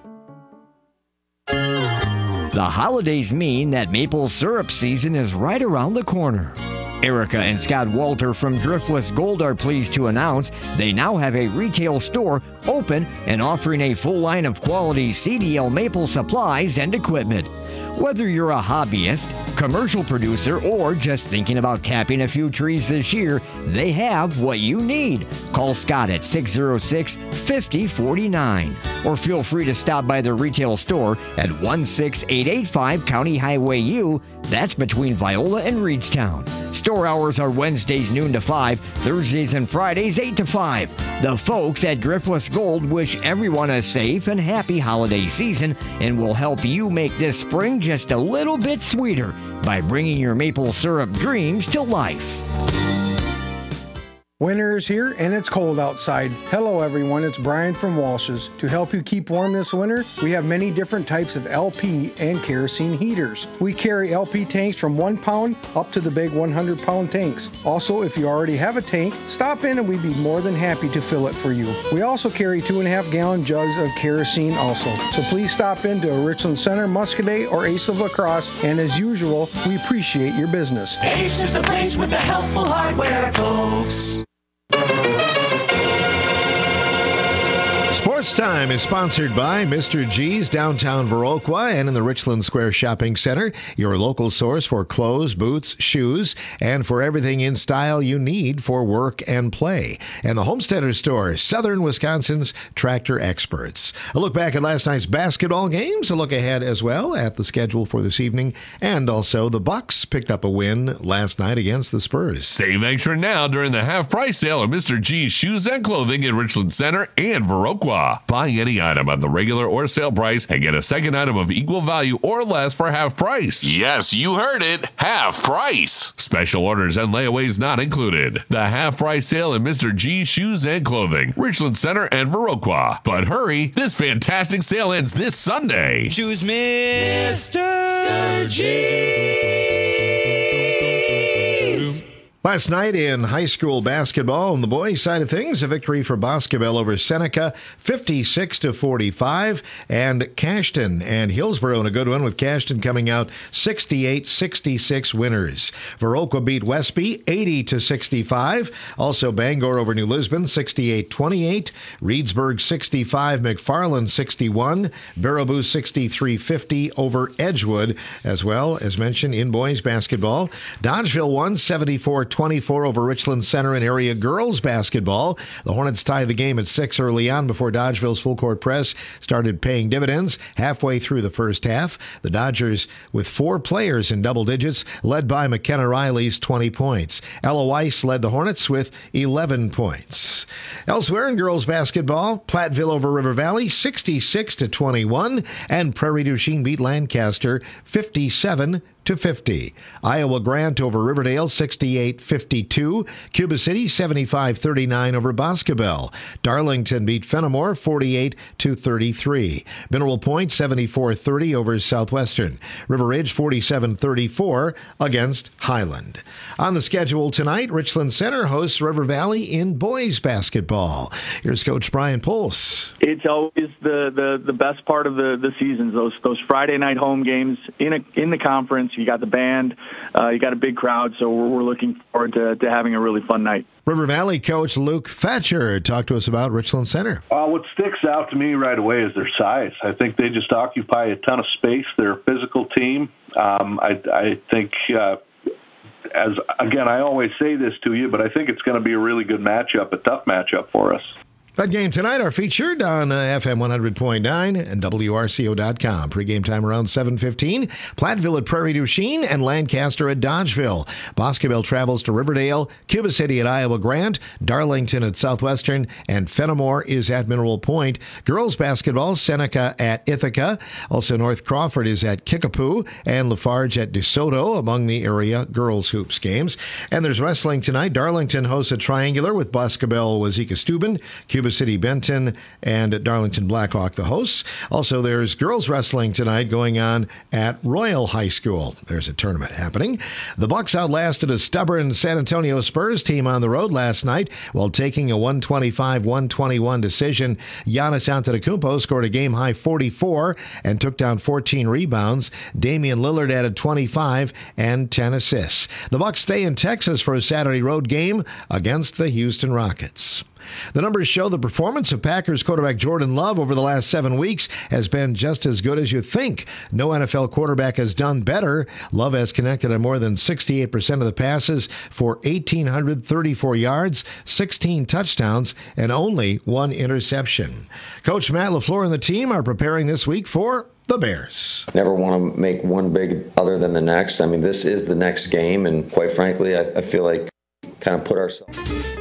The holidays mean that maple syrup season is right around the corner. Erica and Scott Walter from Driftless Gold are pleased to announce they now have a retail store open and offering a full line of quality C D L maple supplies and equipment. Whether you're a hobbyist, commercial producer, or just thinking about tapping a few trees this year, they have what you need. Call Scott at six oh six, five oh four nine or feel free to stop by the retail store at one six eight eight five County Highway U. That's between Viola and Reedstown. Store hours are Wednesdays noon to five, Thursdays and Fridays eight to five. The folks at Driftless Gold wish everyone a safe and happy holiday season and will help you make this spring just a little bit sweeter by bringing your maple syrup dreams to life. Winter is here and it's cold outside. Hello everyone, it's Brian from Walsh's. To help you keep warm this winter, we have many different types of L P and kerosene heaters. We carry L P tanks from one pound up to the big one hundred pound tanks. Also, if you already have a tank, stop in and we'd be more than happy to fill it for you. We also carry two and a half gallon jugs of kerosene also. So please stop into a Richland Center, Muscoda, or Ace of La Crosse, and as usual, we appreciate your business. Ace is the place with the helpful hardware, folks. Sports Time is sponsored by Mister G's downtown Viroqua and in the Richland Square Shopping Center, your local source for clothes, boots, shoes, and for everything in style you need for work and play. And the Homesteader Store, Southern Wisconsin's tractor experts. A look back at last night's basketball games, a look ahead as well at the schedule for this evening, and also the Bucks picked up a win last night against the Spurs. Save extra now during the half-price sale of Mister G's shoes and clothing in Richland Center and Viroqua. Buy any item at the regular or sale price and get a second item of equal value or less for half price. Yes, you heard it. Half price. Special orders and layaways not included. The half price sale in Mister G's shoes and clothing, Richland Center and Viroqua. But hurry, this fantastic sale ends this Sunday. Choose Mister G's. Last night in high school basketball, on the boys' side of things, a victory for Boscobel over Seneca, fifty-six to forty-five, and Cashton and Hillsborough in a good one with Cashton coming out sixty-eight sixty-six winners. Viroqua beat Westby eighty to sixty-five. Also Bangor over New Lisbon sixty-eight twenty-eight. Reedsburg sixty-five, McFarland sixty-one. Baraboo sixty-three fifty over Edgewood, as well as mentioned in boys' basketball. Dodgeville won seventy-four twenty-four over Richland Center in area girls basketball. The Hornets tied the game at six early on before Dodgeville's full court press started paying dividends halfway through the first half. The Dodgers with four players in double digits, led by McKenna Riley's twenty points. Ella Weiss led the Hornets with eleven points. Elsewhere in girls basketball, Platteville over River Valley sixty-six to twenty-one, and Prairie du Chien beat Lancaster fifty-seven to fifty. Iowa Grant over Riverdale sixty-eight fifty-two. Cuba City seventy-five thirty-nine over Boscobel. Darlington beat Fenimore forty-eight to thirty-three. Mineral Point seventy-four thirty over Southwestern. River Ridge forty-seven thirty-four against Highland. On the schedule tonight, Richland Center hosts River Valley in boys basketball. Here's Coach Brian Pulse. It's always the, the, the best part of the, the seasons, those those Friday night home games in a, in the conference. You got the band, uh, you got a big crowd, so we're, we're looking forward to, to having a really fun night. River Valley coach Luke Thatcher talked to us about Richland Center. Uh, what sticks out to me right away is their size. I think they just occupy a ton of space. They're a physical team. Um, I, I think, uh, as again, I always say this to you, but I think it's going to be a really good matchup, a tough matchup for us. That game tonight are featured on uh, F M one hundred point nine and W R C O dot com. Pre-game time around seven fifteen. Platteville at Prairie du Chien and Lancaster at Dodgeville. Boscobel travels to Riverdale, Cuba City at Iowa Grant, Darlington at Southwestern, and Fenimore is at Mineral Point. Girls basketball, Seneca at Ithaca. Also North Crawford is at Kickapoo and Lafarge at DeSoto among the area girls hoops games. And there's wrestling tonight. Darlington hosts a triangular with Boscobel Wazeeka Steuben, Cuba City Benton, and Darlington Blackhawk the hosts. Also, there's girls wrestling tonight going on at Royal High School. There's a tournament happening. The Bucks outlasted a stubborn San Antonio Spurs team on the road last night while taking a one twenty-five one twenty-one decision. Giannis Antetokounmpo scored a game-high forty-four and took down fourteen rebounds. Damian Lillard added twenty-five and ten assists. The Bucks stay in Texas for a Saturday road game against the Houston Rockets. The numbers show the performance of Packers quarterback Jordan Love over the last seven weeks has been just as good as you think. No N F L quarterback has done better. Love has connected on more than sixty-eight percent of the passes for one thousand eight hundred thirty-four yards, sixteen touchdowns, and only one interception. Coach Matt LaFleur and the team are preparing this week for the Bears. Never want to make one big other than the next. I mean, this is the next game, and quite frankly, I, I feel like kind of put ourselves...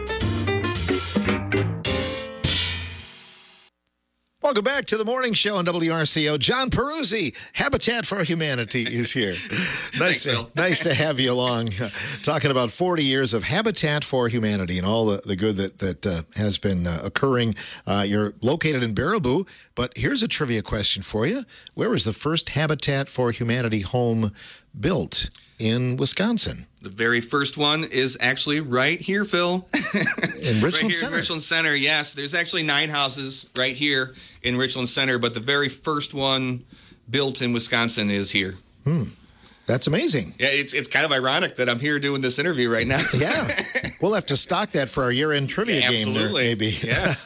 Welcome back to the morning show on W R C O. John Peruzzi, Habitat for Humanity, is here. Nice, Thanks, to, Phil. nice to have you along, uh, talking about forty years of Habitat for Humanity and all the, the good that, that uh, has been uh, occurring. Uh, you're located in Baraboo, but here's a trivia question for you. Where was the first Habitat for Humanity home built in Wisconsin? The very first one is actually right here, Phil. In Richland right here Center. in Richland Center, yes. There's actually nine houses right here in Richland Center, but the very first one built in Wisconsin is here. Hmm. That's amazing. Yeah, it's it's kind of ironic that I'm here doing this interview right now. Yeah. We'll have to stock that for our year-end trivia Yeah, game there, absolutely. maybe. Yes.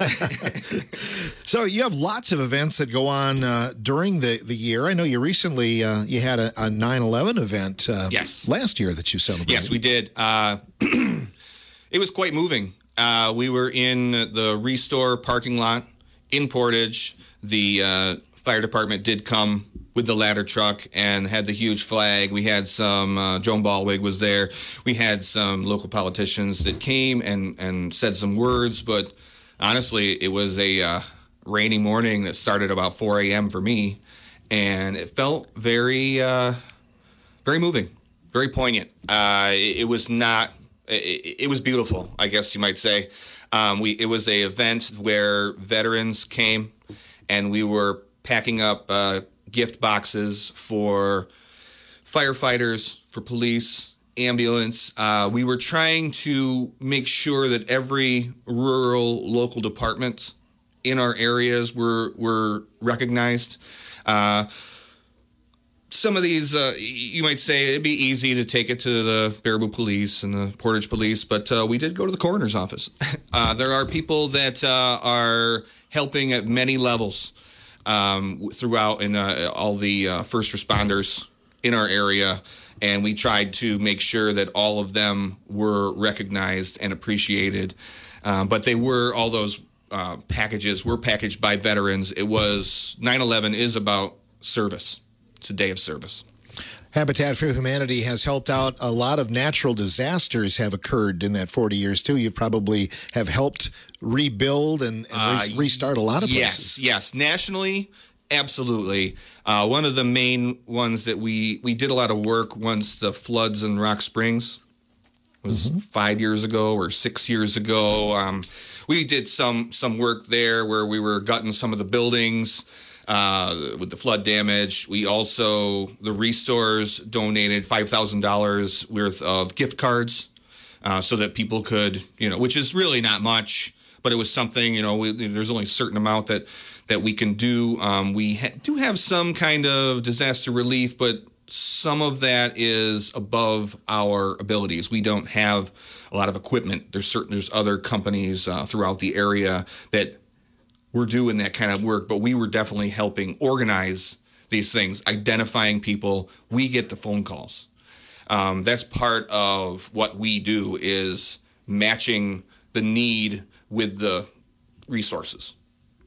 So you have lots of events that go on uh, during the, the year. I know you recently uh, you had a, a nine eleven event uh, Yes. last year that you celebrated. Yes, we did. Uh, it was quite moving. Uh, we were in the Restore parking lot in Portage. The uh, fire department did come with the ladder truck and had the huge flag. We had some, uh, Joan Ballwig was there. We had some local politicians that came and, and said some words, but honestly, it was a uh, rainy morning that started about four a.m. for me, and it felt very, uh, very moving, very poignant. Uh, it, it was not, it, it was beautiful, I guess you might say. Um, we It was a event where veterans came, and we were packing up uh, gift boxes for firefighters, for police, ambulance. Uh, we were trying to make sure that every rural local department in our areas were were recognized. Uh, some of these, uh, you might say, it'd be easy to take it to the Baraboo Police and the Portage Police, but uh, we did go to the coroner's office. uh, there are people that uh, are helping at many levels. Um, throughout in uh, all the uh, first responders in our area, and we tried to make sure that all of them were recognized and appreciated. Um, but they were, all those uh, packages were packaged by veterans. It was, nine eleven is about service. It's a day of service. Habitat for Humanity has helped out. A lot of natural disasters have occurred in that forty years, too. You probably have helped rebuild and, and Uh, re- restart a lot of places. Yes, yes. Nationally, absolutely. Uh, one of the main ones that we, we did a lot of work once the floods in Rock Springs was Mm-hmm. five years ago or six years ago. Um, we did some some work there where we were gutting some of the buildings uh, with the flood damage. We also, the Restores donated five thousand dollars worth of gift cards uh, so that people could, you know, which is really not much, but it was something, you know, we, there's only a certain amount that, that we can do. Um, we ha- do have some kind of disaster relief, but some of that is above our abilities. We don't have a lot of equipment. There's certain, there's other companies uh, throughout the area that we're doing that kind of work, but we were definitely helping organize these things, identifying people. We get the phone calls. Um, that's part of what we do, is matching the need with the resources.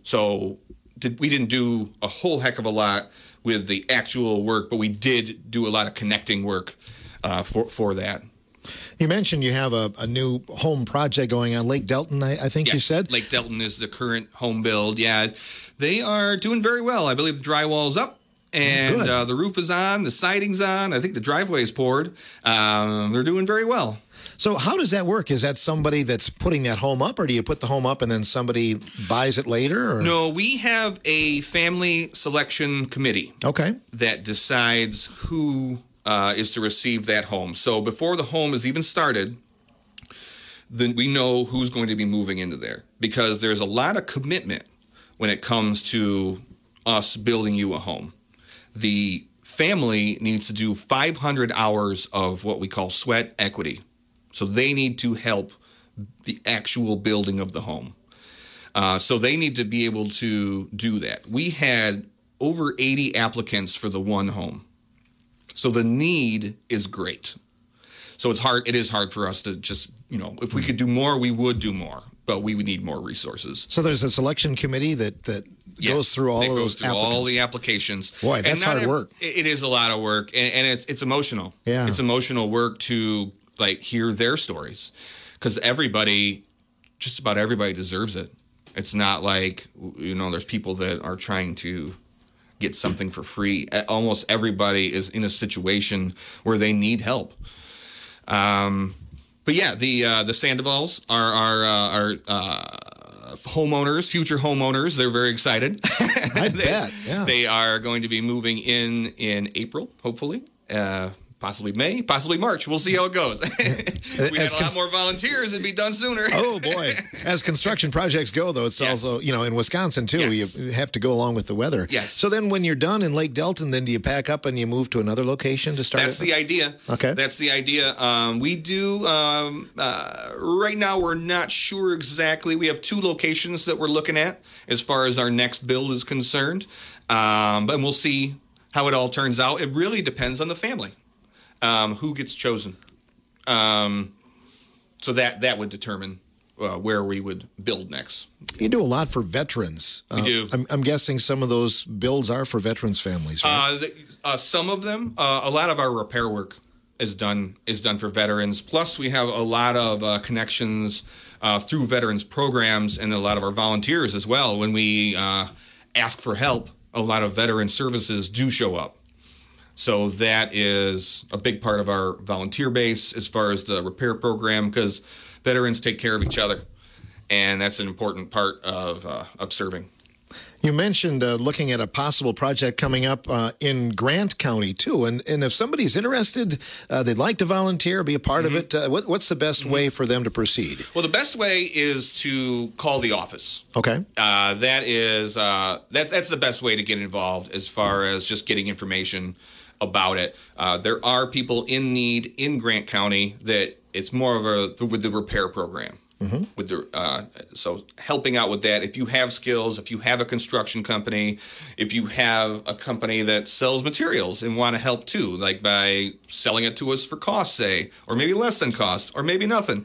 So did, we didn't do a whole heck of a lot with the actual work, but we did do a lot of connecting work uh, for, for that. You mentioned you have a, a new home project going on, Lake Delton, I, I think Yes, you said? Lake Delton is the current home build. Yeah, they are doing very well. I believe the drywall's up and Good. uh, the roof is on, the siding's on. I think the driveway is poured. Um, they're doing very well. So how does that work? Is that somebody that's putting that home up, or do you put the home up and then somebody buys it later? Or? No, we have a family selection committee. Okay. That decides who uh, is to receive that home. So before the home is even started, then we know who's going to be moving into there, because there's a lot of commitment when it comes to us building you a home. The family needs to do five hundred hours of what we call sweat equity. So they need to help the actual building of the home. Uh, so they need to be able to do that. We had over eighty applicants for the one home. So the need is great. So it's hard. It is hard for us to just, you know, if we could do more, we would do more, but we would need more resources. So there's a selection committee that, that Yes, goes through all it of goes those through applicants. all the applications. Boy, that's And not hard ev- work. It is a lot of work, and, and it's it's emotional. Yeah. It's emotional work to like hear their stories, because everybody, just about everybody, deserves it. It's not like, you know, there's people that are trying to get something for free. Almost everybody is in a situation where they need help. Um, but yeah, the uh, the Sandovals are are uh, are. Uh, homeowners, future homeowners. They're very excited. I they, bet. Yeah. They are going to be moving in in April, hopefully. Uh, possibly May, possibly March. We'll see how it goes. If we had As a lot cons- more volunteers, it'd be done sooner. Oh boy! As construction projects go, though, it's Yes. also, you know, in Wisconsin too. Yes. You have to go along with the weather. Yes. So then, when you're done in Lake Delton, then do you pack up and you move to another location to start? That's it? the idea. Okay. That's the idea. Um, we do, um, uh, right now, we're not sure exactly. We have two locations that we're looking at as far as our next build is concerned. Um, and we'll see how it all turns out. It really depends on the family, um, who gets chosen. Um, so that, that would determine uh, where we would build next. You do a lot for veterans. We Uh, do. I'm, I'm guessing some of those builds are for veterans' families, right? Uh, the, uh, some of them, uh, a lot of our repair work is done is done for veterans. Plus, we have a lot of uh, connections uh, through veterans programs and a lot of our volunteers as well. When we uh, ask for help, a lot of veteran services do show up. So that is a big part of our volunteer base as far as the repair program, because veterans take care of each other, and that's an important part of uh, of serving. You mentioned uh, looking at a possible project coming up uh, in Grant County, too. And, and if somebody's interested, uh, they'd like to volunteer, be a part Mm-hmm. of it, uh, what, what's the best way for them to proceed? Well, the best way is to call the office. Okay. Uh, that is uh, that, that's the best way to get involved as far as just getting information about it. Uh, there are people in need in Grant County that it's more of a with the repair program. Mm-hmm. With the uh, so helping out with that. If you have skills, if you have a construction company, if you have a company that sells materials and want to help too, like by selling it to us for cost, say, or maybe less than cost, or maybe nothing.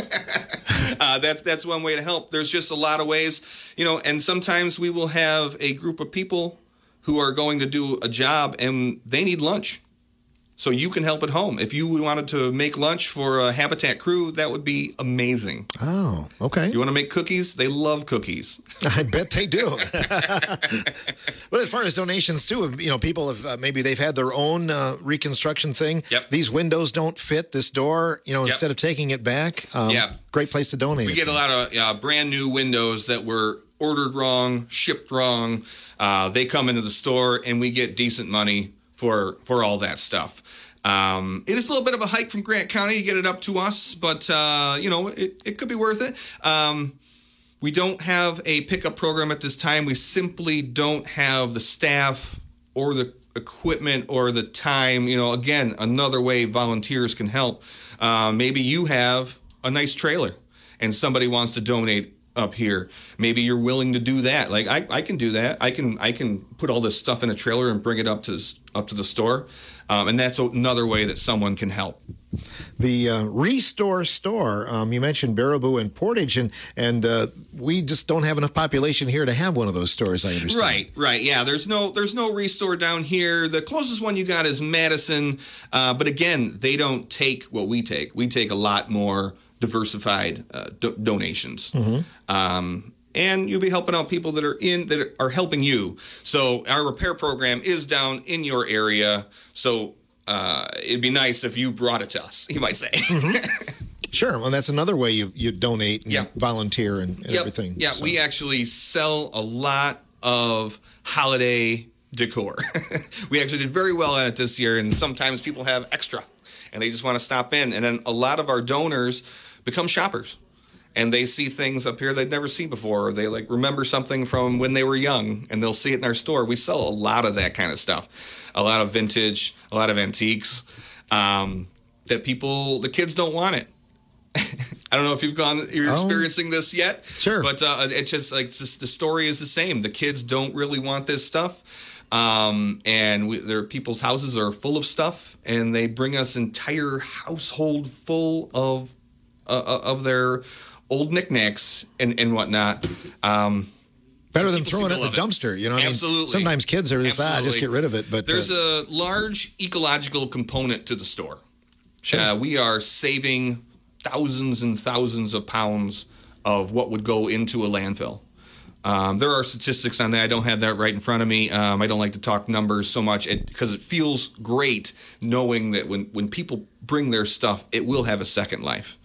uh, that's that's one way to help. There's just a lot of ways, you know. And sometimes we will have a group of people who are going to do a job and they need lunch. So you can help at home. If you wanted to make lunch for a Habitat crew, that would be amazing. Oh, okay. You want to make cookies? They love cookies. I bet they do. But as far as donations too, you know, people have uh, maybe they've had their own uh, reconstruction thing. Yep. These windows don't fit this door. You know, Yep. instead of taking it back, um, Yeah. great place to donate. We it get to. a lot of uh, brand new windows that were ordered wrong, shipped wrong. Uh, they come into the store and we get decent money for for all that stuff. Um, it is a little bit of a hike from Grant County to get it up to us, but uh, you know, it, it could be worth it. Um, we don't have a pickup program at this time. We simply don't have the staff or the equipment or the time. You know, again, another way volunteers can help. Uh, maybe you have a nice trailer and somebody wants to donate up here. Maybe you're willing to do that. Like I, I can do that. I can I can put all this stuff in a trailer and bring it up to up to the store. Um, and that's another way that someone can help. The uh, Restore Store, um, you mentioned Baraboo and Portage, and, and uh, we just don't have enough population here to have one of those stores, I understand. Right, right. Yeah, there's no there's no Restore down here. The closest one you got is Madison. Uh, but again, they don't take what we take. We take a lot more diversified uh, do- donations. Mm-hmm. Um, and you'll be helping out people that are in that are helping you. So our repair program is down in your area. So uh, it'd be nice if you brought it to us, you might say. Sure. Well, that's another way you, you donate and Yeah. volunteer and, and Yep. everything. Yeah, So- we actually sell a lot of holiday decor. We actually did very well at it this year, and sometimes people have extra, and they just want to stop in. And then a lot of our donors become shoppers, and they see things up here they'd never seen before, or they like remember something from when they were young, and they'll see it in our store. We sell a lot of that kind of stuff, a lot of vintage, a lot of antiques, um, that people, the kids don't want it. I don't know if you've gone, you're Oh. experiencing this yet. Sure. But uh, it's just like it's just, the story is the same. The kids don't really want this stuff. Um, and we, their people's houses are full of stuff, and they bring us entire household full of uh, of their old knickknacks and, and whatnot. Um, Better than people throwing it seem in to the love dumpster. You know, what Absolutely. I mean, sometimes kids are just, ah, just Absolutely. get rid of it. But there's uh, a large ecological component to the store. Sure. Uh, we are saving thousands and thousands of pounds of what would go into a landfill. Um, there are statistics on that. I don't have that right in front of me. Um, I don't like to talk numbers so much because it, it feels great knowing that when, when people bring their stuff, it will have a second life.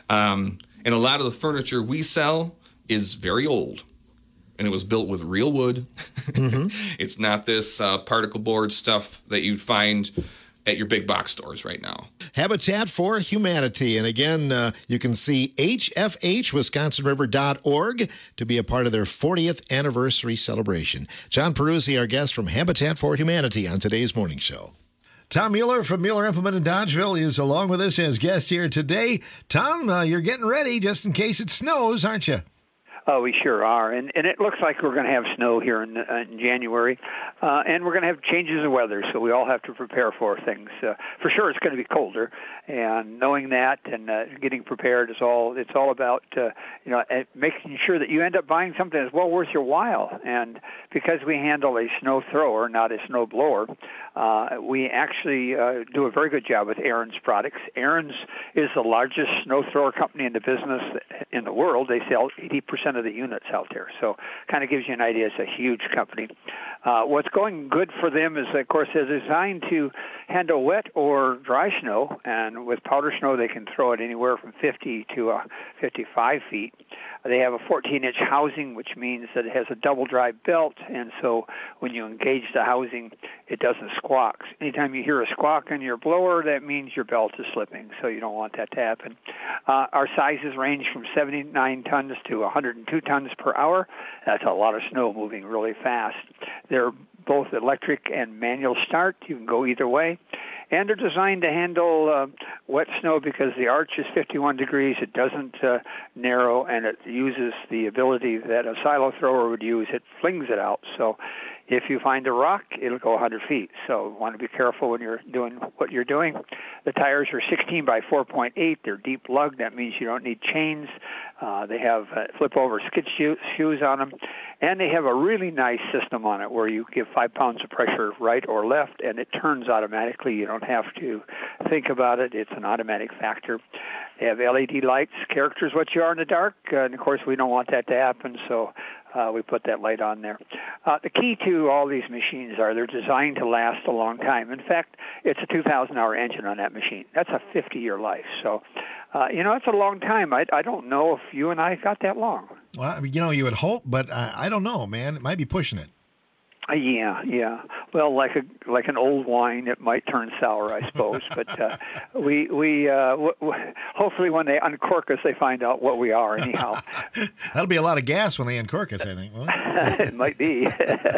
Um, and a lot of the furniture we sell is very old. And it was built with real wood. Mm-hmm. It's not this uh, particle board stuff that you'd find at your big box stores right now. Habitat for Humanity. And again, uh, you can see H F H Wisconsin River dot org to be a part of their fortieth anniversary celebration. John Peruzzi, our guest from Habitat for Humanity on today's morning show. Tom Mueller from Mueller Implement in Dodgeville is along with us as guest here today. Tom, uh, you're getting ready just in case it snows, aren't you? Oh, we sure are, and and it looks like we're going to have snow here in, uh, in January, uh, and we're going to have changes in weather, so we all have to prepare for things. Uh, for sure, it's going to be colder, and knowing that and uh, getting prepared is all. It's all about uh, you know making sure that you end up buying something that's well worth your while. And because we handle a snow thrower, not a snow blower, uh, we actually uh, do a very good job with Aaron's products. Aaron's is the largest snow thrower company in the business in the world. They sell eighty percent of the units out there, so kind of gives you an idea. It's a huge company. Uh, what's going good for them is, of course, they're designed to handle wet or dry snow, and with powder snow they can throw it anywhere from fifty to uh, fifty-five feet. They have a fourteen-inch housing, which means that it has a double dry belt, and so when you engage the housing, it doesn't squawk. Anytime you hear a squawk on your blower, that means your belt is slipping, so you don't want that to happen. Uh, our sizes range from seventy-nine tons to one hundred two tons per hour. That's a lot of snow moving really fast. They're both electric and manual start. You can go either way. And they're designed to handle uh, wet snow because the arch is fifty-one degrees. It doesn't uh, narrow, and it uses the ability that a silo thrower would use. It flings it out. So if you find a rock, it'll go one hundred feet. So you want to be careful when you're doing what you're doing. The tires are sixteen by four point eight. They're deep lug. That means you don't need chains. Uh, they have uh, flip-over skid shoe- shoes on them. And they have a really nice system on it where you give five pounds of pressure right or left, and it turns automatically. You don't have to think about it. It's an automatic factor. They have L E D lights, characters what you are in the dark. Uh, and, of course, we don't want that to happen, so uh, we put that light on there. Uh, the key to all these machines are they're designed to last a long time. In fact, it's a two thousand hour engine on that machine. That's a fifty-year life. So, uh, you know, it's a long time. I, I don't know if you and I got that long. Well, I mean, you know, you would hope, but uh, I don't know, man. It might be pushing it. Uh, yeah, yeah. Well, like a like an old wine, it might turn sour, I suppose. But uh, we we uh, w- w- hopefully when they uncork us, they find out what we are. Anyhow, that'll be a lot of gas when they uncork us, I think. It might be.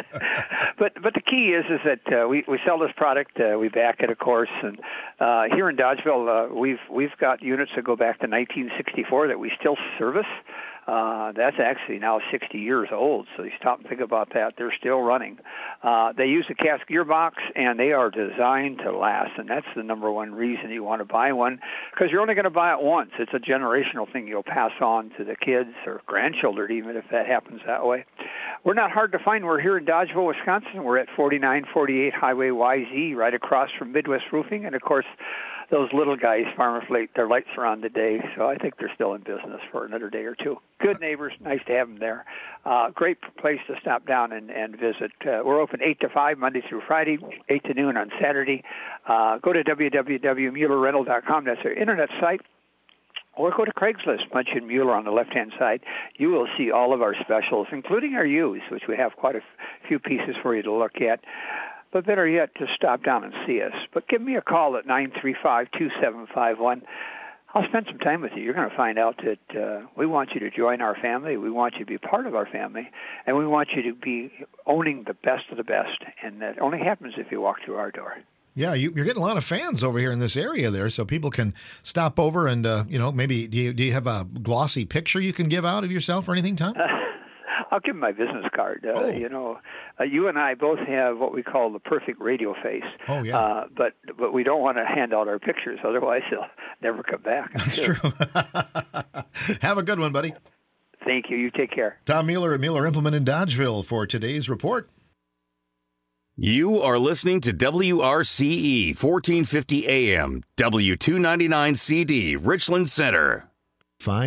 but but the key is is that uh, we we sell this product, uh, we back it, of course, and uh, here in Dodgeville, uh, we've we've got units that go back to nineteen sixty-four that we still service. Uh, that's actually now sixty years old, so you stop and think about that. They're still running. Uh, they use a cast gearbox, and they are designed to last, and that's the number one reason you want to buy one, because you're only going to buy it once. It's a generational thing you'll pass on to the kids or grandchildren, even if that happens that way. We're not hard to find. We're here in Dodgeville, Wisconsin. We're at forty-nine forty-eight Highway Y Z, right across from Midwest Roofing, and, of course, those little guys, Farmer Fleet, their lights are on today, so I think they're still in business for another day or two. Good neighbors, nice to have them there. Uh, great place to stop down and, and visit. Uh, we're open eight to five, Monday through Friday, eight to noon on Saturday. Uh, go to w w w dot mueller rental dot com. That's our internet site. Or go to Craigslist, punch in Mueller on the left-hand side. You will see all of our specials, including our used, which we have quite a f- few pieces for you to look at. But better yet, just stop down and see us. But give me a call at nine three five, two seven five one. I'll spend some time with you. You're going to find out that uh, we want you to join our family. We want you to be part of our family. And we want you to be owning the best of the best. And that only happens if you walk through our door. Yeah, you, you're getting a lot of fans over here in this area there, so people can stop over and, uh, you know, maybe do you, do you have a glossy picture you can give out of yourself or anything, Tom? Uh, I'll give him my business card. Uh, Oh. You know, uh, you and I both have what we call the perfect radio face. Oh, yeah. Uh, but but we don't want to hand out our pictures, otherwise they'll never come back. That's true. Have a good one, buddy. Thank you. You take care. Tom Mueller at Mueller Implement in Dodgeville for today's report. You are listening to W R C E fourteen fifty A M, W two ninety-nine C D, Richland Center. Five.